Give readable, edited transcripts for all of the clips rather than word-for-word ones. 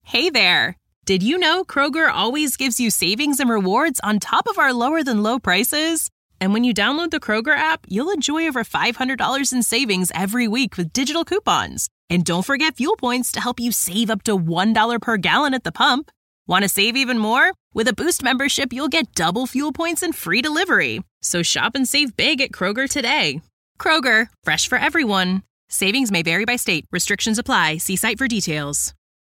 Hey there! Did you know Kroger always gives you savings and rewards on top of our lower-than-low prices? And when you download the Kroger app, you'll enjoy over $500 in savings every week with digital coupons. And don't forget fuel points to help you save up to $1 per gallon at the pump. Want to save even more? With a Boost membership, you'll get double fuel points and free delivery. So shop and save big at Kroger today. Kroger, fresh for everyone. Savings may vary by state. Restrictions apply. See site for details.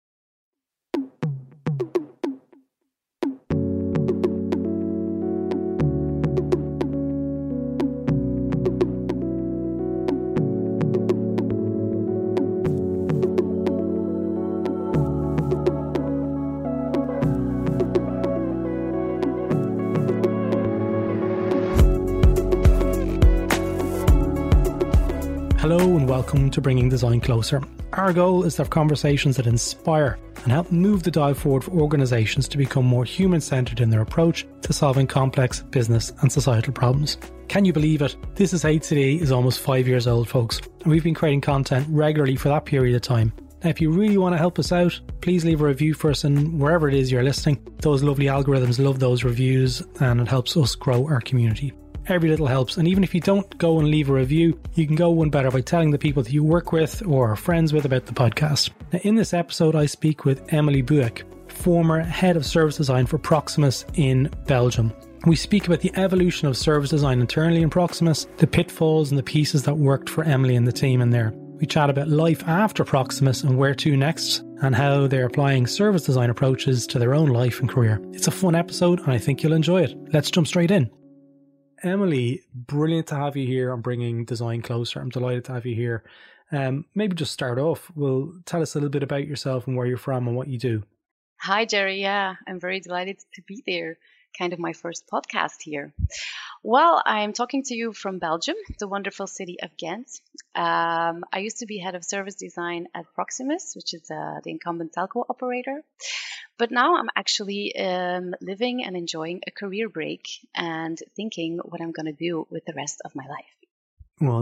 Hello and welcome to Bringing Design Closer. Our goal is to have conversations that inspire and help move the dial forward for organisations to become more human-centred in their approach to solving complex business and societal problems. Can you believe it? This Is HCD is almost 5 years old, folks, and we've been creating content regularly for that period of time. Now, if you really want to help us out, please leave a review for us and wherever it is you're listening. Those lovely algorithms love those reviews and it helps us grow our community. Every little helps, and even if you don't go and leave a review, you can go one better by telling the people that you work with or are friends with about the podcast. Now, in this episode, I speak with Emily Buek, former head of service design for Proximus in Belgium. We speak about the evolution of service design internally in Proximus, the pitfalls and the pieces that worked for Emily and the team in there. We chat about life after Proximus and where to next, and how they're applying service design approaches to their own life and career. It's a fun episode, and I think you'll enjoy it. Let's jump straight in. Emily, brilliant to have you here on Bringing Design Closer. I'm delighted to have you here. Maybe just start off. Well, tell us a little bit about yourself and where you're from and what you do. Hi, Jerry. Yeah, I'm very delighted to be there. Kind of my first podcast here. Well, I'm talking to you from Belgium, the wonderful city of Ghent. I used to be head of service design at Proximus, which is the incumbent telco operator. But now I'm actually living and enjoying a career break and thinking what I'm going to do with the rest of my life. Well,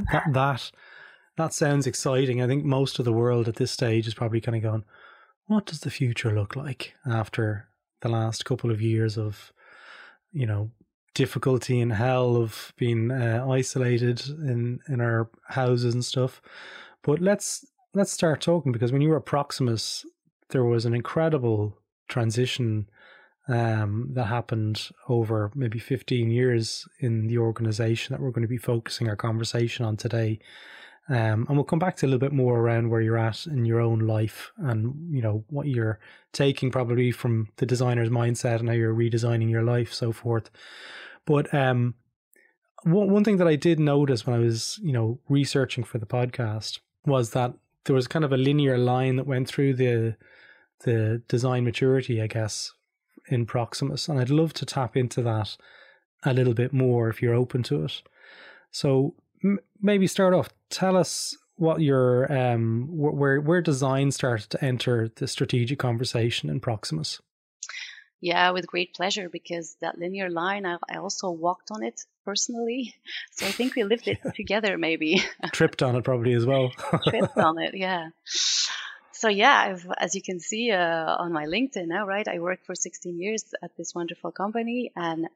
that sounds exciting. I think most of the world at this stage is probably kind of going, what does the future look like after the last couple of years of, difficulty and hell of being isolated in our houses and stuff. But let's start talking, because when you were at Proximus, there was an incredible transition that happened over maybe 15 years in the organization that we're going to be focusing our conversation on today. And we'll come back to a little bit more around where you're at in your own life and, what you're taking probably from the designer's mindset and how you're redesigning your life, so forth. But one thing that I did notice when I was, researching for the podcast was that there was kind of a linear line that went through the design maturity, I guess, in Proximus. And I'd love to tap into that a little bit more if you're open to it. So maybe start off, tell us what your where design started to enter the strategic conversation in Proximus. Yeah, with great pleasure, because that linear line, I also walked on it personally. So I think we lived it together, maybe. Tripped on it probably as well. Tripped on it, yeah. So yeah, as you can see on my LinkedIn now, right, I worked for 16 years at this wonderful company, and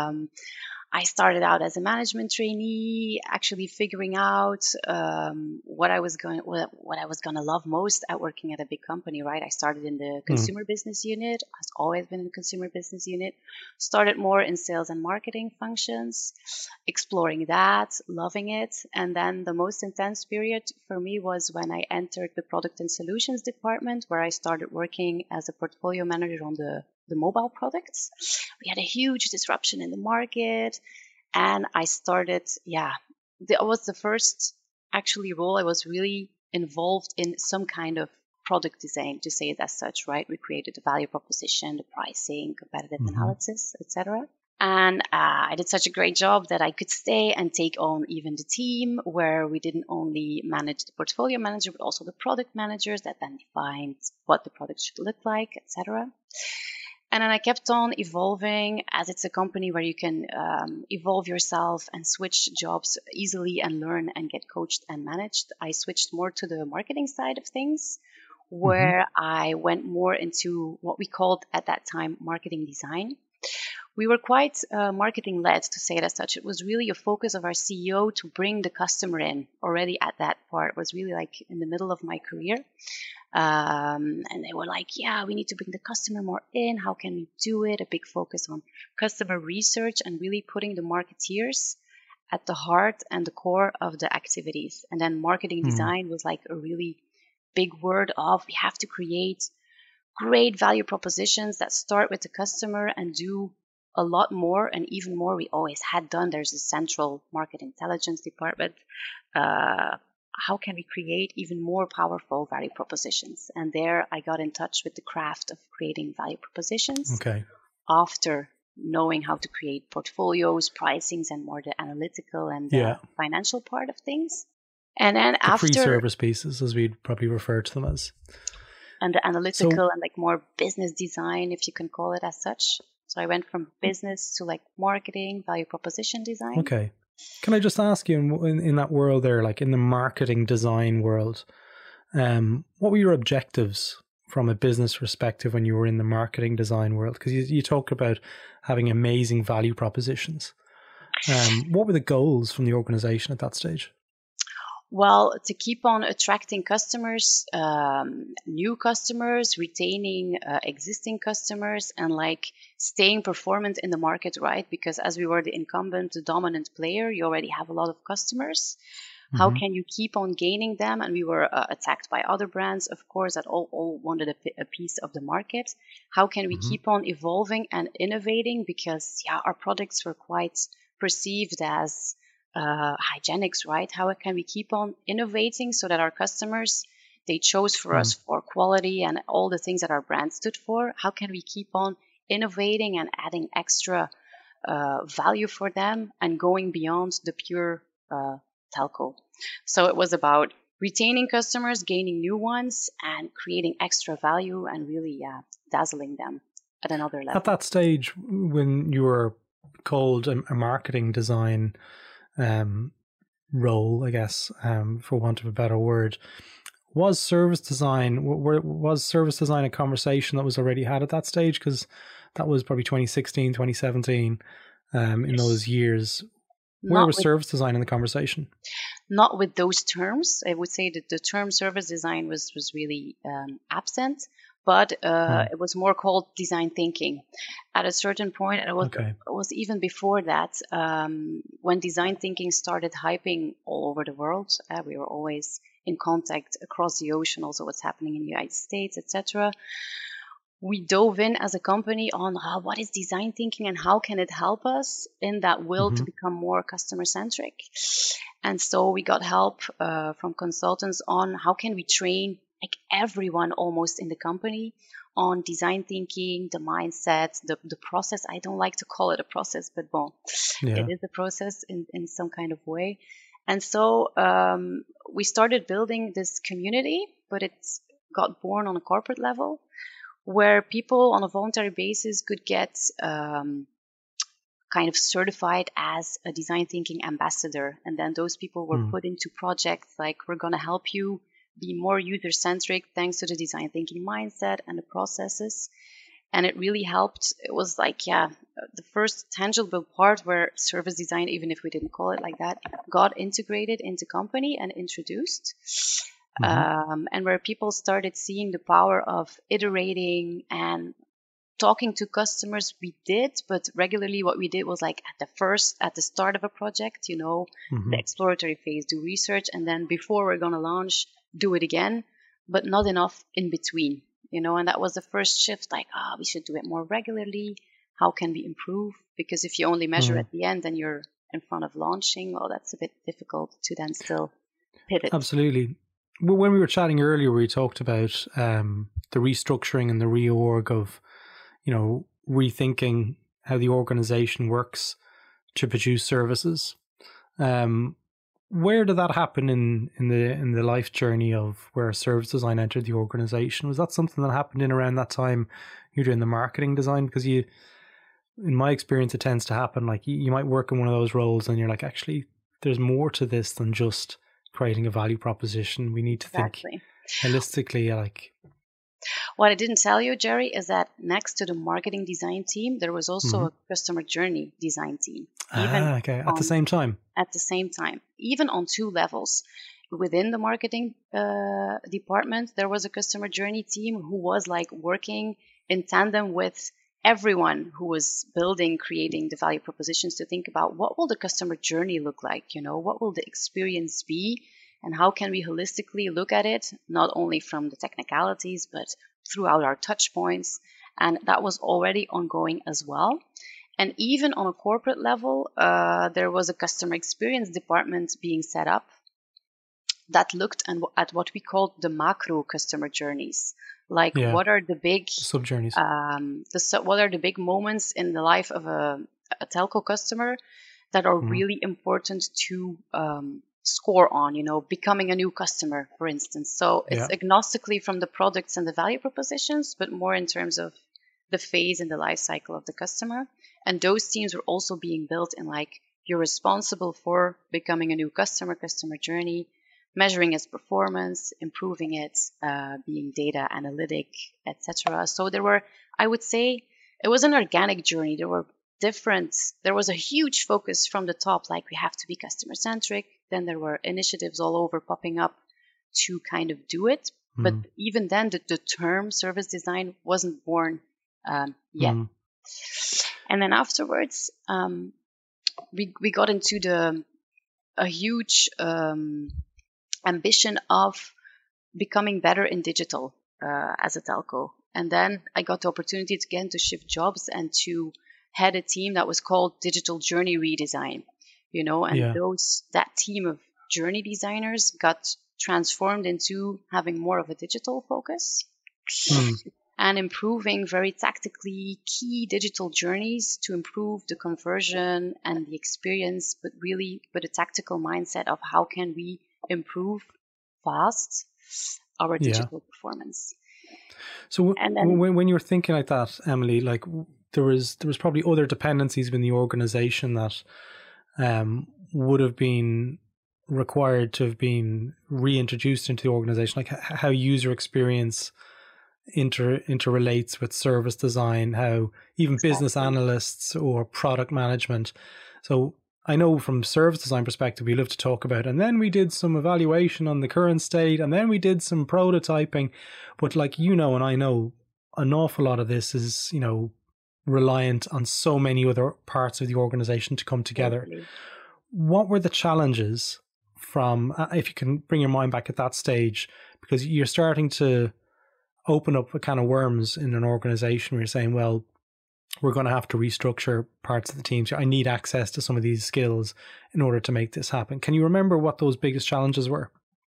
I started out as a management trainee, actually figuring out what I was going to love most at working at a big company. Right, I started in the consumer business unit. I've always been in the consumer business unit. Started more in sales and marketing functions, exploring that, loving it, and then the most intense period for me was when I entered the product and solutions department, where I started working as a portfolio manager on the mobile products. We had a huge disruption in the market, and I started, that was the first actually role I was really involved in some kind of product design, to say it as such, right? We created the value proposition, the pricing, competitive analysis, etc. And I did such a great job that I could stay and take on even the team, where we didn't only manage the portfolio manager, but also the product managers that then defined what the product should look like, etc. And then I kept on evolving, as it's a company where you can evolve yourself and switch jobs easily and learn and get coached and managed. I switched more to the marketing side of things, where I went more into what we called at that time marketing design. We were quite marketing led, to say it as such. It was really a focus of our CEO to bring the customer in. Already at that part, it was really like in the middle of my career. And they were like, yeah, we need to bring the customer more in. How can we do it? A big focus on customer research and really putting the marketeers at the heart and the core of the activities. And then marketing design was like a really big word of we have to create great value propositions that start with the customer and do a lot more and even more we always had done. There's a central market intelligence department. How can we create even more powerful value propositions? And there I got in touch with the craft of creating value propositions. Okay. After knowing how to create portfolios, pricings, and more the analytical and the financial part of things. And then after pre-service pieces, as we'd probably refer to them as. And the analytical and like more business design, if you can call it as such. So I went from business to like marketing, value proposition design. Okay. Can I just ask you in that world there, like in the marketing design world, what were your objectives from a business perspective when you were in the marketing design world? Because you talk about having amazing value propositions. What were the goals from the organization at that stage? Well, to keep on attracting customers, new customers, retaining existing customers, and like staying performant in the market, right? Because as we were the incumbent, the dominant player, you already have a lot of customers. How can you keep on gaining them? And we were attacked by other brands, of course, that all wanted a piece of the market. How can we keep on evolving and innovating? Because our products were quite perceived as hygienics, right? How can we keep on innovating so that our customers, they chose for us for quality and all the things that our brand stood for? How can we keep on innovating and adding extra value for them and going beyond the pure telco? So it was about retaining customers, gaining new ones, and creating extra value and really dazzling them at another level. At that stage, when you were called a marketing design role, I guess, for want of a better word, was service design a conversation that was already had at that stage? Because that was probably 2016, 2017, in those years. Where was service design in the conversation? Not with those terms. I would say that the term service design was really absent, but it was more called design thinking. At a certain point, it was even before that, when design thinking started hyping all over the world. We were always in contact across the ocean, also what's happening in the United States, etc. We dove in as a company on what is design thinking and how can it help us in that will to become more customer centric. And so we got help from consultants on how can we train like everyone almost in the company on design thinking, the mindset, the process. I don't like to call it a process, but it is a process in some kind of way. And so we started building this community, but it got born on a corporate level, where people on a voluntary basis could get kind of certified as a design thinking ambassador. And then those people were put into projects like, we're going to help you be more user-centric thanks to the design thinking mindset and the processes. And it really helped. It was like, the first tangible part where service design, even if we didn't call it like that, got integrated into company and introduced. And where people started seeing the power of iterating and talking to customers. We did, but regularly what we did was like at the start of a project, the exploratory phase, do research, and then before we're going to launch, do it again, but not enough in between, and that was the first shift, like, we should do it more regularly. How can we improve? Because if you only measure at the end and you're in front of launching, well, that's a bit difficult to then still pivot. Absolutely. Well, when we were chatting earlier, we talked about the restructuring and the reorg of, rethinking how the organization works to produce services. Where did that happen in the life journey of where service design entered the organization? Was that something that happened in around that time you're doing the marketing design? Because in my experience, it tends to happen like you might work in one of those roles and you're like, actually, there's more to this than just creating a value proposition. We need to think holistically, like What I didn't tell you, Jerry, is that next to the marketing design team, there was also a customer journey design team. Okay. At the same time? At the same time, even on 2 levels. Within the marketing department, there was a customer journey team who was like working in tandem with everyone who was building, creating the value propositions to think about what will the customer journey look like? You know, what will the experience be? And how can we holistically look at it, not only from the technicalities, but throughout our touch points? And that was already ongoing as well. And even on a corporate level, there was a customer experience department being set up that looked at what we called the macro customer journeys. Like, what are the big sub-journeys? What are the big moments in the life of a telco customer that are really important to score on, you know, becoming a new customer, for instance. So it's agnostically from the products and the value propositions, but more in terms of the phase and the life cycle of the customer. And those teams were also being built in like, you're responsible for becoming a new customer journey, measuring its performance, improving it, being data analytic, etc. So there were, I would say, it was an organic journey. There was a huge focus from the top, like we have to be customer centric. Then there were initiatives all over popping up to kind of do it. But even then, the term service design wasn't born yet. And then afterwards, we got into a huge ambition of becoming better in digital as a telco. And then I got the opportunity again to shift jobs and to head a team that was called Digital Journey Redesign, you know, and that team of journey designers got transformed into having more of a digital focus and improving very tactically key digital journeys to improve the conversion and the experience, but really with a tactical mindset of how can we improve fast our digital performance. So when you were thinking like that, Emily, like there was probably other dependencies within the organization that would have been required to have been reintroduced into the organization, like how user experience interrelates with service design, how even business analysts or product management. So I know from service design perspective, we love to talk about, and then we did some evaluation on the current state, and then we did some prototyping. But like, you know, and I know an awful lot of this is, you know, reliant on so many other parts of the organization to come together. Totally. What were the challenges from, if you can bring your mind back at that stage, because you're starting to open up a can of worms in an organization where you're saying, well, we're going to have to restructure parts of the team. So I need access to some of these skills in order to make this happen. Can you remember what those biggest challenges were?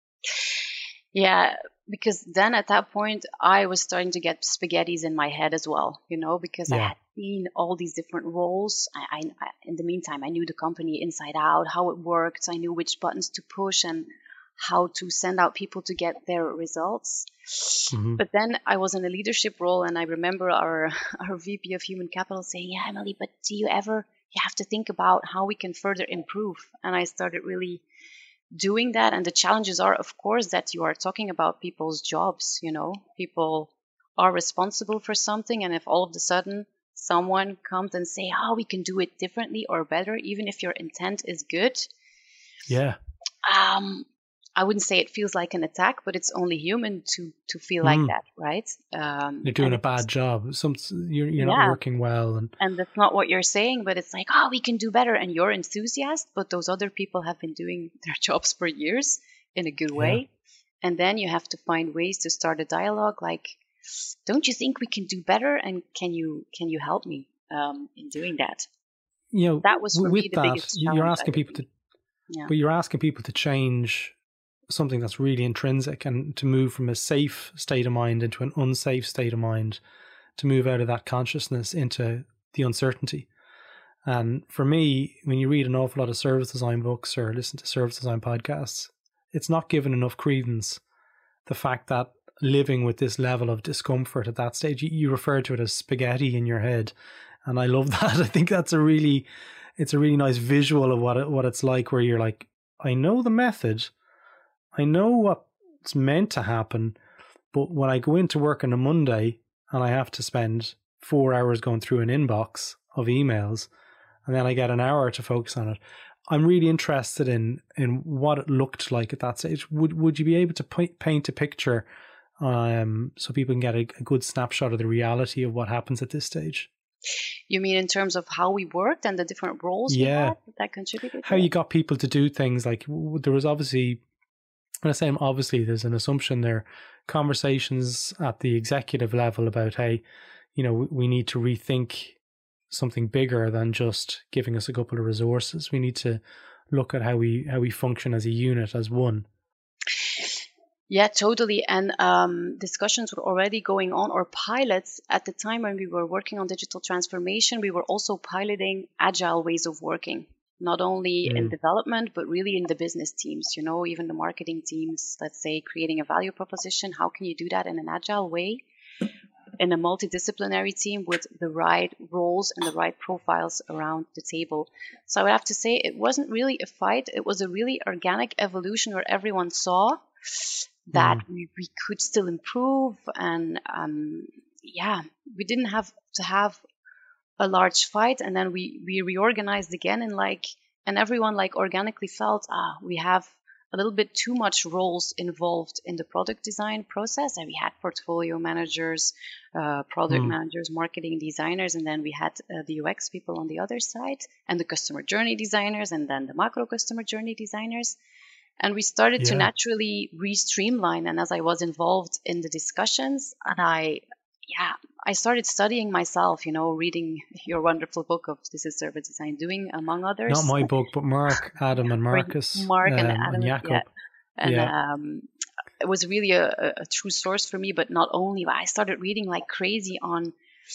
Yeah, because then at that point, I was starting to get spaghettis in my head as well, you know, because I had seen all these different roles. I in the meantime, I knew the company inside out, how it worked. I knew which buttons to push and how to send out people to get their results. But then I was in a leadership role, and I remember our VP of Human Capital saying, yeah, Emily, but you have to think about how we can further improve. And I started really doing that. And the challenges are, of course, that you are talking about people's jobs, you know, people are responsible for something. And if all of a sudden someone comes and say, oh, we can do it differently or better, even if your intent is good. Yeah. I wouldn't say it feels like an attack, but it's only human to feel like that, right? You're doing a bad job. You're not working well. And that's not what you're saying, but it's like, oh, we can do better. And you're enthusiastic, but those other people have been doing their jobs for years in a good way. And then you have to find ways to start a dialogue like, don't you think we can do better? And can you help me in doing that? You know, that was for me the biggest challenge. You're asking people to, but you're asking people to change something that's really intrinsic and to move from a safe state of mind into an unsafe state of mind, to move out of that consciousness into the uncertainty. And for me, when you read an awful lot of service design books or listen to service design podcasts, it's not given enough credence. The fact that living with this level of discomfort at that stage, you refer to it as spaghetti in your head. And I love that. I think that's a really nice visual of what it's like, where you're like, I know the method, I know what's meant to happen, But when I go into work on a Monday and I have to spend 4 hours going through an inbox of emails, and then I get an hour to focus on it, I'm really interested in what it looked like at that stage. Would you be able to paint a picture so people can get a good snapshot of the reality of what happens at this stage? You mean in terms of how we worked and the different roles we had that contributed? How you got people to do things. Like, there was obviously, when I say obviously, there's an assumption there, conversations at the executive level about, hey, we need to rethink something bigger than just giving us a couple of resources. We need to look at how we function as a unit, as one. Yeah, totally. And discussions were already going on, or pilots at the time when we were working on digital transformation. We were also piloting agile ways of working, not only in development, but really in the business teams, even the marketing teams, let's say creating a value proposition. How can you do that in an agile way? In a multidisciplinary team with the right roles and the right profiles around the table. So I would have to say it wasn't really a fight. It was a really organic evolution where everyone saw that we could still improve. And we didn't have to have a large fight. And then we reorganized again and everyone organically felt, we have a little bit too much roles involved in the product design process. And we had portfolio managers, product managers, marketing designers, and then we had the UX people on the other side, and the customer journey designers, and then the macro customer journey designers. And we started to naturally re-streamline. And as I was involved in the discussions, and I started studying myself, reading your wonderful book of This is Service Design Doing, among others. Not my book, but Mark, Adam and Marcus. Mark and Adam. And Jakob. Yeah. And it was really a true source for me. But not only, I started reading like crazy on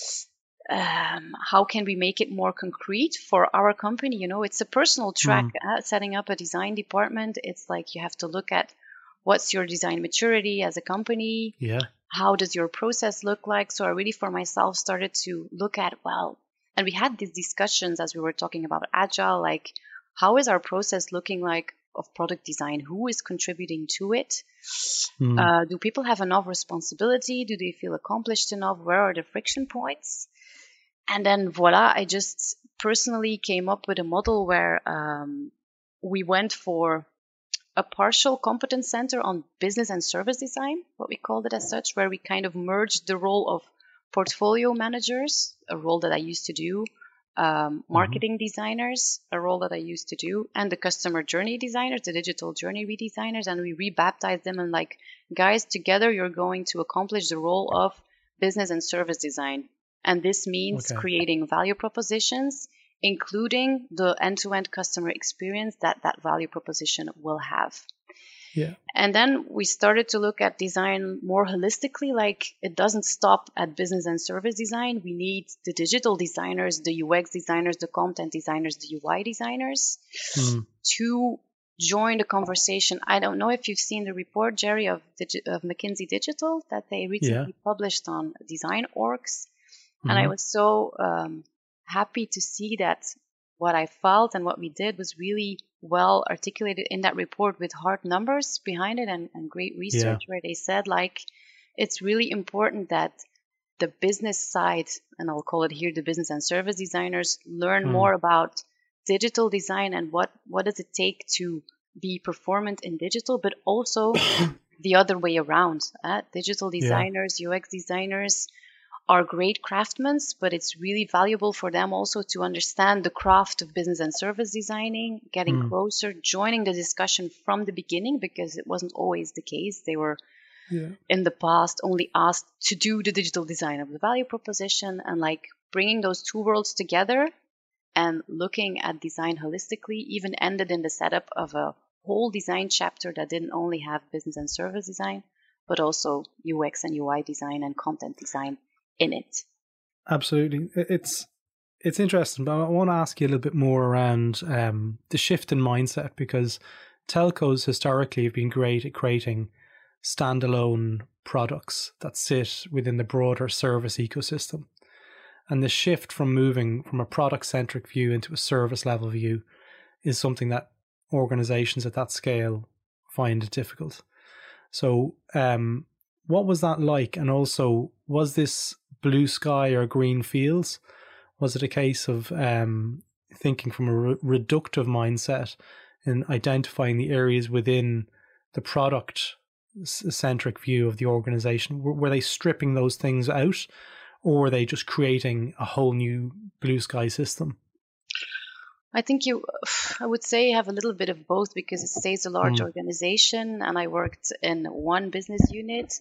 how can we make it more concrete for our company. It's a personal track. Setting up a design department, it's like you have to look at what's your design maturity as a company. Yeah. How does your process look like? So I really, for myself, started to look at, and we had these discussions as we were talking about Agile, like, how is our process looking like of product design? Who is contributing to it? Do people have enough responsibility? Do they feel accomplished enough? Where are the friction points? And then voila, I just personally came up with a model where we went for a partial competence center on business and service design, what we called it as such, where we kind of merged the role of portfolio managers, a role that I used to do, marketing designers, a role that I used to do, and the customer journey designers, the digital journey redesigners, and we rebaptized them and like, guys, together you're going to accomplish the role of business and service design. And this means creating value propositions, including the end-to-end customer experience that value proposition will have. Yeah. And then we started to look at design more holistically, like it doesn't stop at business and service design. We need the digital designers, the UX designers, the content designers, the UI designers to join the conversation. I don't know if you've seen the report, Jerry, of McKinsey Digital that they recently published on design orgs. And I was so happy to see that what I felt and what we did was really well articulated in that report with hard numbers behind it and great research where they said, like, it's really important that the business side, and I'll call it here the business and service designers, learn more about digital design and what does it take to be performant in digital, but also the other way around. Digital designers, UX designers are great craftsmen, but it's really valuable for them also to understand the craft of business and service designing, getting closer, joining the discussion from the beginning, because it wasn't always the case. They were in the past only asked to do the digital design of the value proposition, and like bringing those two worlds together and looking at design holistically even ended in the setup of a whole design chapter that didn't only have business and service design, but also UX and UI design and content design in it. Absolutely. It's interesting, but I want to ask you a little bit more around the shift in mindset, because telcos historically have been great at creating standalone products that sit within the broader service ecosystem. And the shift from moving from a product-centric view into a service-level view is something that organizations at that scale find difficult. So what was that like? And also, was this blue sky or green fields? Was it a case of thinking from a reductive mindset and identifying the areas within the product centric view of the organization? Were they stripping those things out, or were they just creating a whole new blue sky system? I think I would say you have a little bit of both, because it stays a large organization and I worked in one business unit.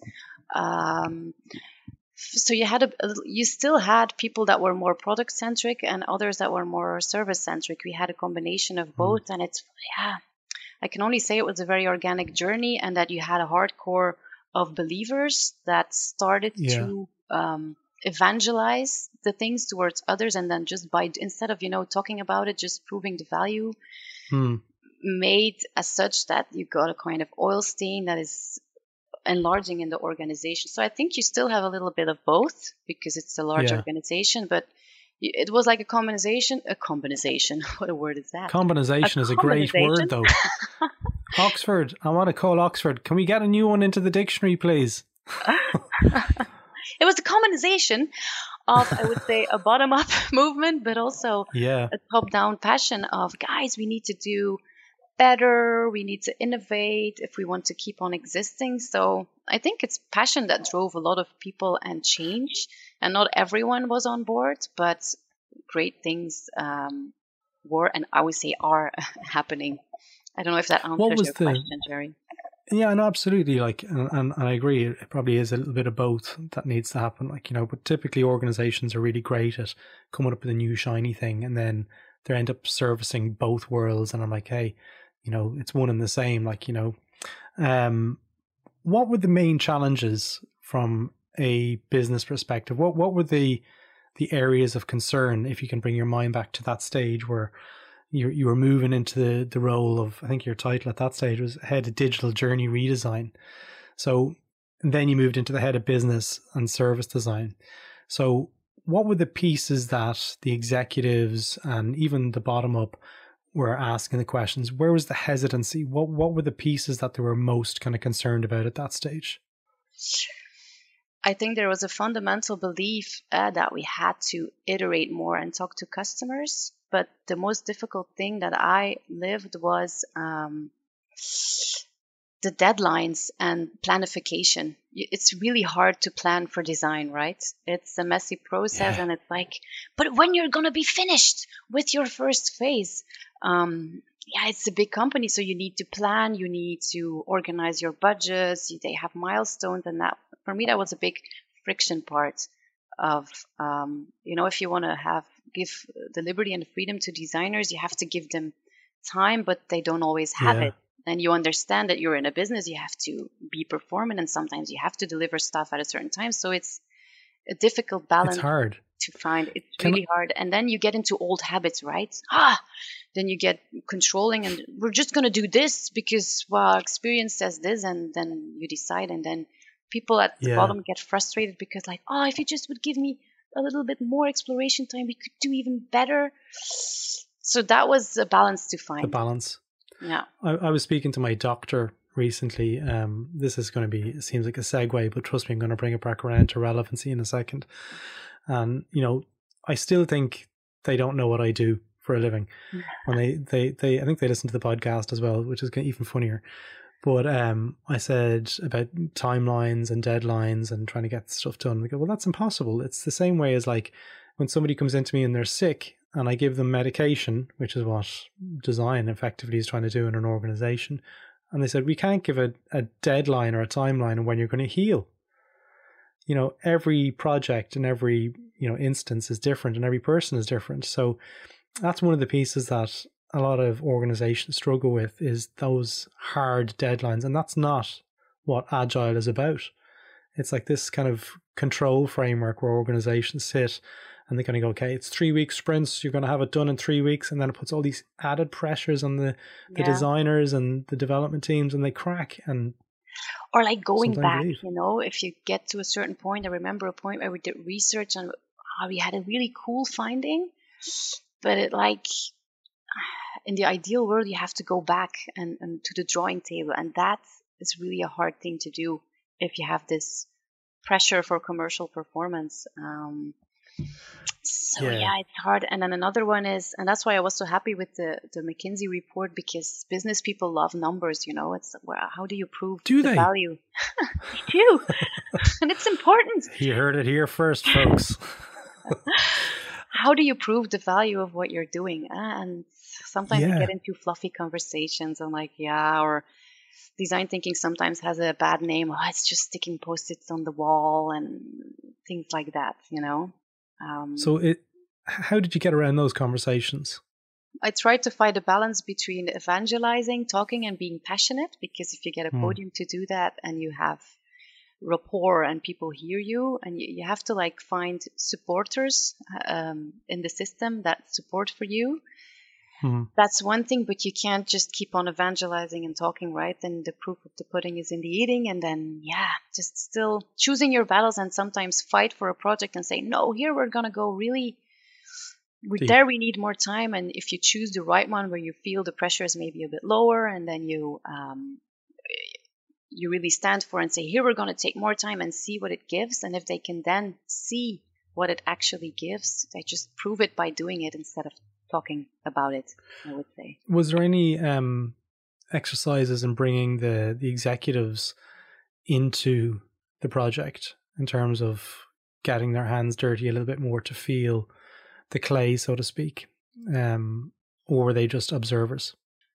So you still had people that were more product centric and others that were more service centric. We had a combination of both, and I can only say it was a very organic journey, and that you had a hardcore of believers that started to evangelize the things towards others, and then just instead of talking about it, just proving the value, made as such that you got a kind of oil stain that is enlarging in the organization. So I think you still have a little bit of both, because it's a large organization, but it was like a combination. What a word is that? Combination is a great word, though. Oxford, I want to call Oxford. Can we get a new one into the dictionary, please? It was a combination of, I would say, a bottom-up movement, but also a top-down passion of, guys, we need to do better, we need to innovate if we want to keep on existing. So I think it's passion that drove a lot of people and change, and not everyone was on board, but great things were, and I would say are, happening. I don't know if that answers your question, Jerry. Yeah, no, absolutely. Like, and I agree. It probably is a little bit of both that needs to happen. Like, but typically organizations are really great at coming up with a new shiny thing, and then they end up servicing both worlds. And I'm like, hey, it's one and the same. Like, what were the main challenges from a business perspective? What were the areas of concern, if you can bring your mind back to that stage where you were moving into the role of, I think your title at that stage was Head of Digital Journey Redesign. So then you moved into the Head of Business and Service Design. So what were the pieces that the executives and even the bottom up were asking the questions? Where was the hesitancy? What were the pieces that they were most kind of concerned about at that stage? I think there was a fundamental belief that we had to iterate more and talk to customers. But the most difficult thing that I lived was the deadlines and planification. It's really hard to plan for design, right? It's a messy process, and it's like, but when you're going to be finished with your first phase? It's a big company, so you need to plan, you need to organize your budgets, they have milestones, and that, for me, that was a big friction part of, if you want to give the liberty and the freedom to designers, you have to give them time, but they don't always have it. And you understand that you're in a business, you have to be performant, and sometimes you have to deliver stuff at a certain time. So it's a difficult balance. It's hard to find. It's really hard. And then you get into old habits, right? Then you get controlling, and we're just going to do this because, our experience says this, and then you decide, and then people at the bottom get frustrated because if you just would give me a little bit more exploration time, we could do even better. So that was a balance to find. The balance. Yeah. I was speaking to my doctor recently. This is going to be, it seems like a segue, but trust me, I'm going to bring it back around to relevancy in a second. And, I still think they don't know what I do for a living. When they I think they listen to the podcast as well, which is even funnier. But I said about timelines and deadlines and trying to get stuff done. They go, well, that's impossible. It's the same way as when somebody comes into me and they're sick and I give them medication, which is what design effectively is trying to do in an organization. And they said, we can't give a deadline or a timeline on when you're going to heal. Every project and every, instance is different, and every person is different. So that's one of the pieces that a lot of organizations struggle with, is those hard deadlines. And that's not what Agile is about. It's like this kind of control framework where organizations sit and they're going to go, okay, it's 3-week sprints, you're going to have it done in 3 weeks. And then it puts all these added pressures on the designers and the development teams, and they crack. Or going back, if you get to a certain point, I remember a point where we did research and we had a really cool finding, but in the ideal world, you have to go back and to the drawing table. And that is really a hard thing to do. if you have this pressure for commercial performance. So yeah, it's hard. And then another one is, and that's why I was so happy with the McKinsey report, because business people love numbers. It's how do you prove the value? They do, and it's important. You heard it here first, folks. How do you prove the value of what you're doing? And sometimes we get into fluffy conversations and or design thinking sometimes has a bad name. Oh, it's just sticking Post-its on the wall and things like that, So how did you get around those conversations? I tried to find a balance between evangelizing, talking, and being passionate, because if you get a podium to do that and you have rapport and people hear you, and you have to find supporters in the system that support for you. That's one thing, but you can't just keep on evangelizing and talking, right? Then the proof of the pudding is in the eating. And then, just still choosing your battles, and sometimes fight for a project and say, no, here we're going to go really, there we need more time. And if you choose the right one where you feel the pressure is maybe a bit lower, and then you really stand for and say, here we're going to take more time and see what it gives. And if they can then see what it actually gives, they just prove it by doing it instead of talking about it, I would say. Was there any exercises in bringing the executives into the project in terms of getting their hands dirty a little bit more to feel the clay, so to speak? Or were they just observers?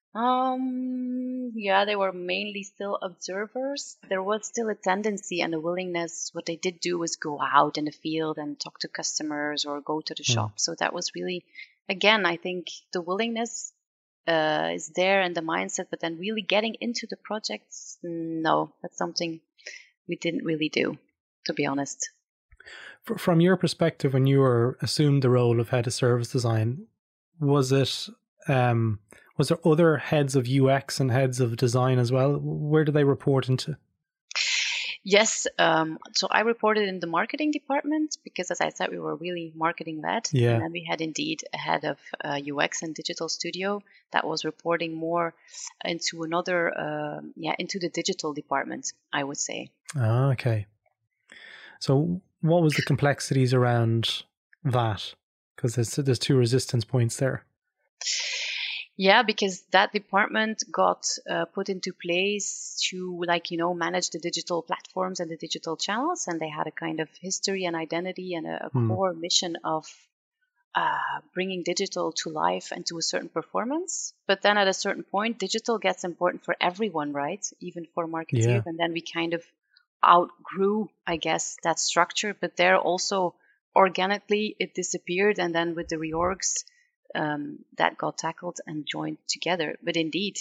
They were mainly still observers. There was still a tendency and a willingness. What they did do was go out in the field and talk to customers or go to the shop. So that was really, again, I think the willingness is there and the mindset, but then really getting into the projects, no, that's something we didn't really do, to be honest. From your perspective, when you were assumed the role of head of service design, was there other heads of UX and heads of design as well? Where do they report into? Yes. So I reported in the marketing department because, as I said, we were really marketing led. Yeah. And then we had indeed a head of UX and digital studio that was reporting more into another, into the digital department, I would say. Ah, okay. So what was the complexities around that? Because there's two resistance points there. Yeah, because that department got put into place to, manage the digital platforms and the digital channels. And they had a kind of history and identity and a core mission of bringing digital to life and to a certain performance. But then at a certain point, digital gets important for everyone, right? Even for marketeers. Yeah. And then we kind of outgrew, I guess, that structure. But there also organically it disappeared. And then with the reorgs, that got tackled and joined together. But indeed,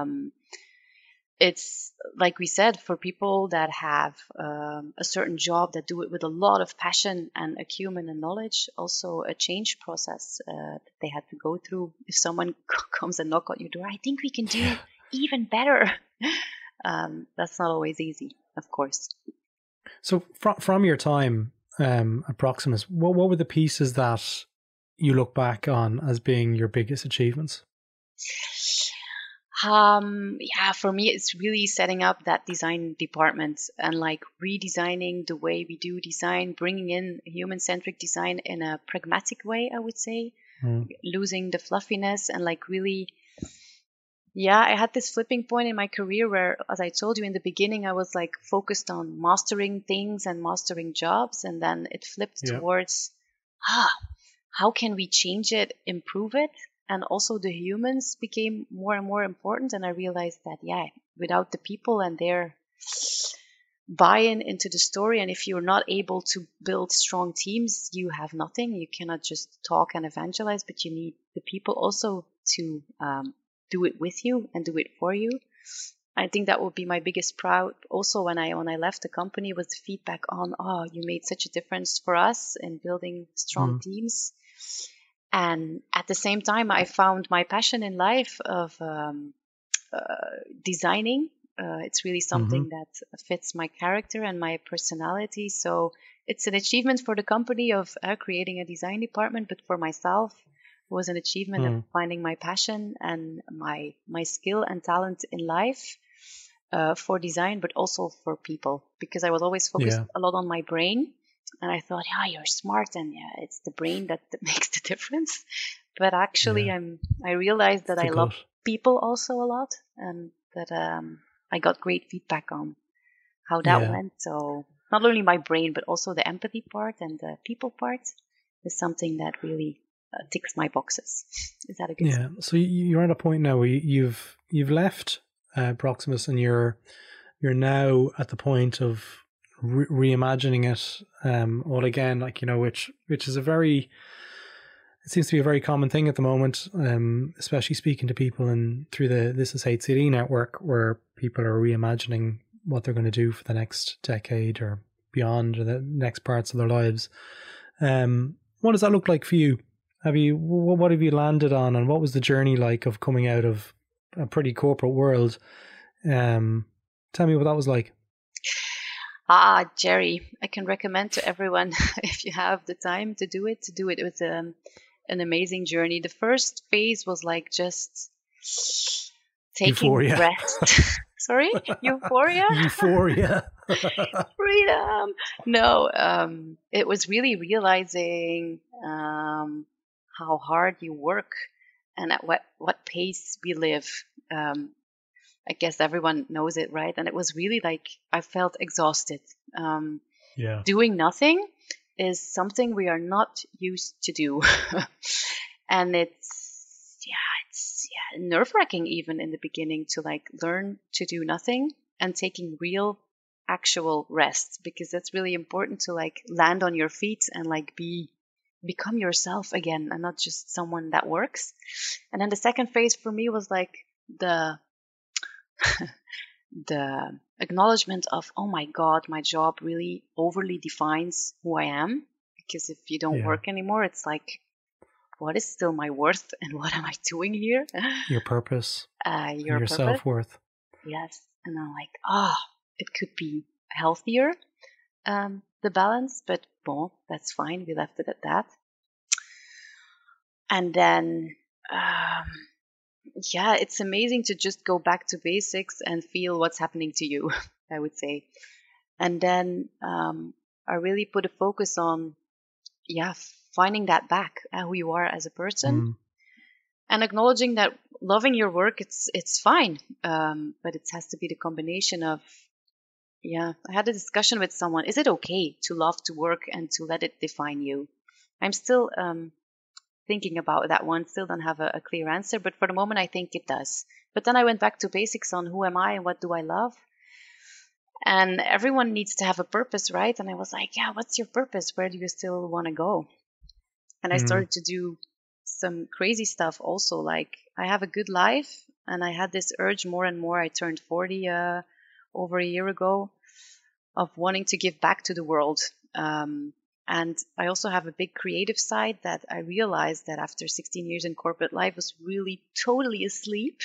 it's like we said, for people that have a certain job, that do it with a lot of passion and acumen and knowledge, also a change process that they had to go through. If someone comes and knock on your door, I think we can do even better. That's not always easy, of course. So from your time at Proximus, what were the pieces that you look back on as being your biggest achievements? For me, it's really setting up that design department and redesigning the way we do design, bringing in human-centric design in a pragmatic way, I would say, losing the fluffiness and really, I had this flipping point in my career where, as I told you in the beginning, I was focused on mastering things and mastering jobs. And then it flipped towards, how can we change it, improve it? And also the humans became more and more important. And I realized that, without the people and their buy-in into the story, and if you're not able to build strong teams, you have nothing. You cannot just talk and evangelize, but you need the people also to do it with you and do it for you. I think that would be my biggest proud. Also, when I left the company, was the feedback on, you made such a difference for us in building strong teams. And at the same time, I found my passion in life of designing. It's really something that fits my character and my personality. So it's an achievement for the company of creating a design department, but for myself, it was an achievement of finding my passion and my skill and talent in life. for design, but also for people, because I was always focused a lot on my brain. And I thought, you're smart, and it's the brain that makes the difference. But actually, I realized that I love people also a lot, and that I got great feedback on how that went. So not only my brain, but also the empathy part and the people part is something that really ticks my boxes. Is that a good? Yeah. So you're at a point now where you've left Proximus, and you're now at the point of reimagining it all again, like, you know, which is it seems to be a very common thing at the moment, especially speaking to people and through the This Is HCD network, where people are reimagining what they're going to do for the next decade or beyond, or the next parts of their lives. What does that look like for you? What have you landed on, and what was the journey like of coming out of a pretty corporate world? Tell me what that was like. Jerry, I can recommend to everyone, if you have the time to do it. It was an amazing journey. The first phase was like just taking rest. Sorry? Euphoria? Euphoria. Freedom. No, it was really realizing how hard you work and at what pace we live. I guess everyone knows it, right? And it was really like I felt exhausted. Doing nothing is something we are not used to do. And it's nerve-wracking even in the beginning to like learn to do nothing and taking real actual rest, because that's really important to like land on your feet and like become yourself again and not just someone that works. And then the second phase for me was like the acknowledgement of, oh my God, my job really overly defines who I am. Because if you don't work anymore, it's like, what is still my worth and what am I doing here? Your purpose. Your purpose. Self-worth. Yes. And I'm like, it could be healthier, the balance, but bon, that's fine. We left it at that. And then, it's amazing to just go back to basics and feel what's happening to you, I would say. And then I really put a focus on, finding that back, who you are as a person, and acknowledging that loving your work, it's fine, but it has to be the combination of, I had a discussion with someone. Is it okay to love to work and to let it define you? I'm still thinking about that one, still don't have a clear answer, but for the moment I think it does. But then I went back to basics on who am I and what do I love? And everyone needs to have a purpose, right? And I was like, what's your purpose? Where do you still want to go? And I started to do some crazy stuff also. Like, I have a good life, and I had this urge more and more. I turned 40 over a year ago, of wanting to give back to the world. And I also have a big creative side that I realized that after 16 years in corporate life was really totally asleep.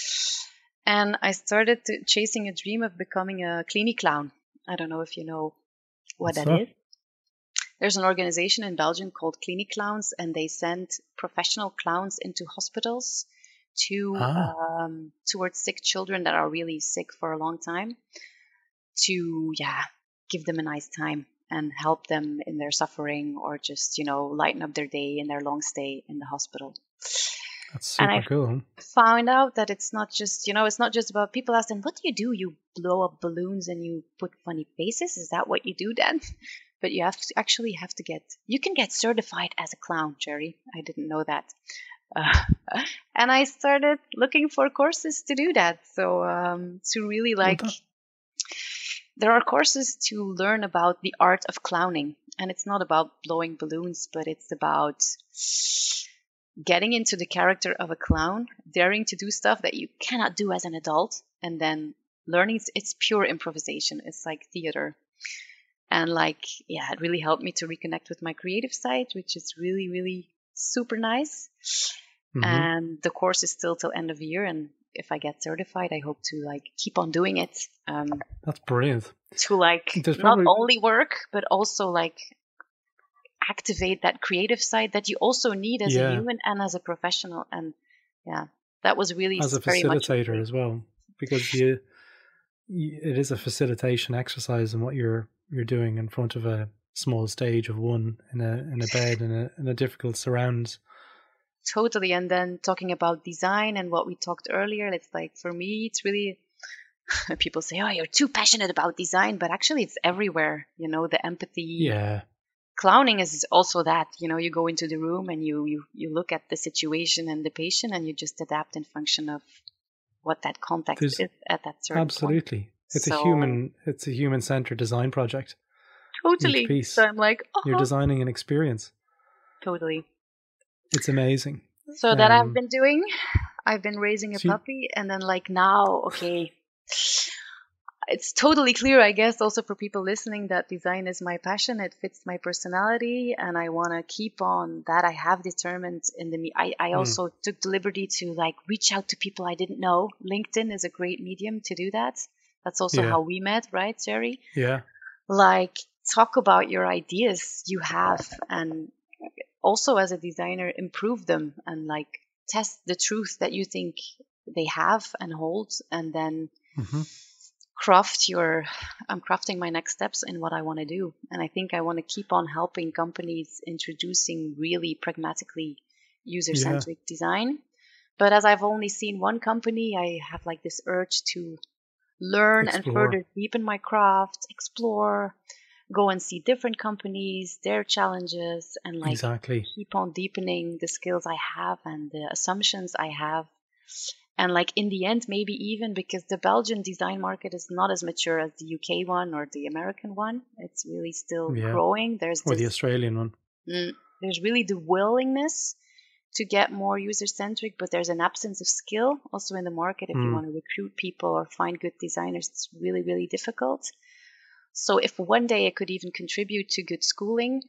And I started chasing a dream of becoming a clinic clown. I don't know if you know what that is. There's an organization in Belgium called Clinic Clowns, and they send professional clowns into hospitals towards sick children that are really sick for a long time, to give them a nice time and help them in their suffering, or just lighten up their day in their long stay in the hospital. That's super cool. Found out that it's not just it's not just about, people ask them, what do? You blow up balloons and you put funny faces? Is that what you do then? But you you can get certified as a clown, Jerry. I didn't know that. And I started looking for courses to do that. So to really there are courses to learn about the art of clowning. And it's not about blowing balloons, but it's about getting into the character of a clown, daring to do stuff that you cannot do as an adult, and then learning. It's pure improvisation. It's like theater. And it really helped me to reconnect with my creative side, which is really, really super nice. Mm-hmm. And the course is still till end of the year. And if I get certified, I hope to keep on doing it. That's brilliant. To not only work, but also activate that creative side that you also need as a human and as a professional. And that was really as a very facilitator as well, because it is a facilitation exercise in what you're doing in front of a small stage of one in a bed in a difficult surrounds. Totally. And then talking about design and what we talked earlier, it's like, for me, it's really, people say, oh, you're too passionate about design, but actually it's everywhere, the empathy. Yeah. Clowning is also that, you go into the room and you look at the situation and the patient and you just adapt in function of what that context is at that certain absolutely point. It's a human-centered design project. Totally. So I'm like, you're designing an experience. Totally. It's amazing. So that I've been doing. I've been raising a puppy, and then now, okay, it's totally clear, I guess, also for people listening, that design is my passion. It fits my personality, and I want to keep on that. I have determined I also took the liberty to reach out to people I didn't know. LinkedIn is a great medium to do that. That's also how we met, right, Jerry? Yeah. Talk about your ideas you have, and also as a designer, improve them and test the truth that you think they have and hold, and then I'm crafting my next steps in what I want to do. And I think I want to keep on helping companies introducing really pragmatically user-centric design. But as I've only seen one company, I have this urge to learn and further deepen my craft, explore, go and see different companies, their challenges, and keep on deepening the skills I have and the assumptions I have. And in the end, maybe even because the Belgian design market is not as mature as the UK one or the American one, it's really still growing. Or the Australian one. There's really the willingness to get more user-centric, but there's an absence of skill also in the market. If you want to recruit people or find good designers, it's really, really difficult. So if one day I could even contribute to good schooling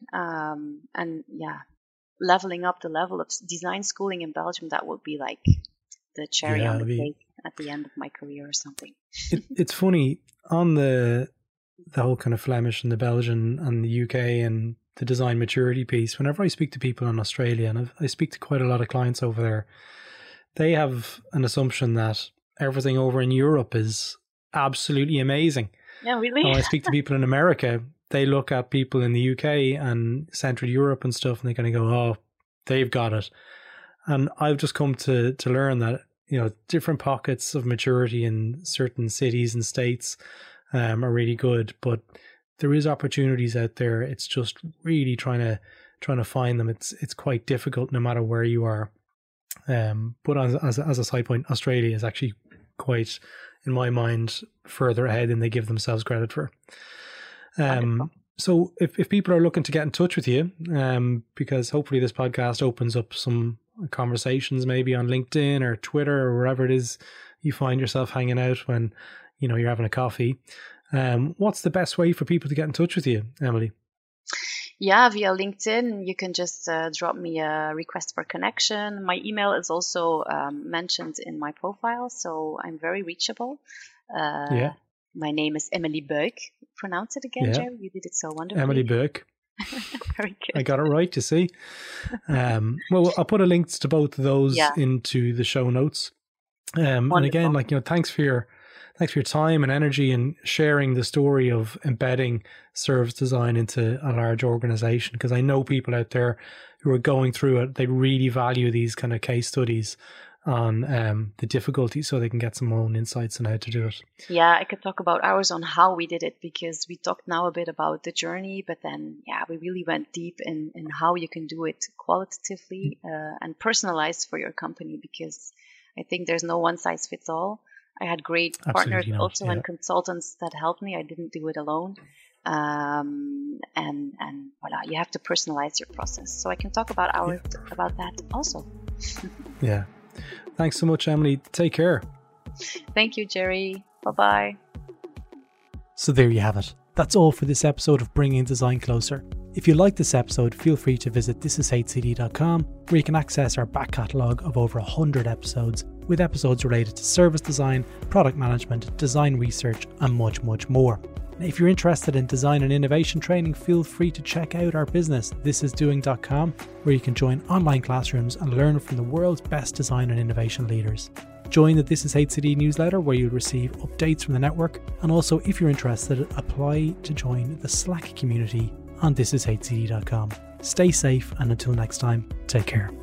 leveling up the level of design schooling in Belgium, that would be the cherry on the cake at the end of my career or something. It's funny, on the whole kind of Flemish and the Belgian and the UK and the design maturity piece, whenever I speak to people in Australia, and I speak to quite a lot of clients over there, they have an assumption that everything over in Europe is absolutely amazing. Yeah, really? When I speak to people in America, they look at people in the UK and Central Europe and stuff, and they kind of go, oh, they've got it. And I've just come to learn that, different pockets of maturity in certain cities and states are really good, but there is opportunities out there. It's just really trying to find them. It's quite difficult no matter where you are. But as a side point, Australia is actually quite, in my mind, further ahead than they give themselves credit for. So if people are looking to get in touch with you, because hopefully this podcast opens up some conversations maybe on LinkedIn or Twitter or wherever it is you find yourself hanging out when, you're having a coffee. What's the best way for people to get in touch with you, Emily? Yeah, via LinkedIn, you can just drop me a request for connection. My email is also mentioned in my profile, so I'm very reachable. My name is Emily Beuk. Pronounce it again, Jerry. You did it so wonderfully. Emily Beuk. Very good. I got it right, you see. Well, I'll put a link to both of those into the show notes. And again, thanks for your time and energy and sharing the story of embedding service design into a large organization, because I know people out there who are going through it, they really value these kind of case studies on the difficulty, so they can get some own insights on how to do it. Yeah, I could talk about hours on how we did it, because we talked now a bit about the journey, but then we really went deep in how you can do it qualitatively and personalized for your company, because I think there's no one size fits all. I had great partners also and consultants that helped me. I didn't do it alone. And voila, you have to personalize your process. So I can talk about about that also. Yeah. Thanks so much, Emily. Take care. Thank you, Jerry. Bye-bye. So there you have it. That's all for this episode of Bringing Design Closer. If you like this episode, feel free to visit thisishcd.com, where you can access our back catalogue of over 100 episodes, with episodes related to service design, product management, design research, and much, much more. Now, if you're interested in design and innovation training, feel free to check out our business, thisisdoing.com, where you can join online classrooms and learn from the world's best design and innovation leaders. Join the This Is HCD newsletter where you'll receive updates from the network, and also, if you're interested, apply to join the Slack community on thisishcd.com. Stay safe, and until next time, take care.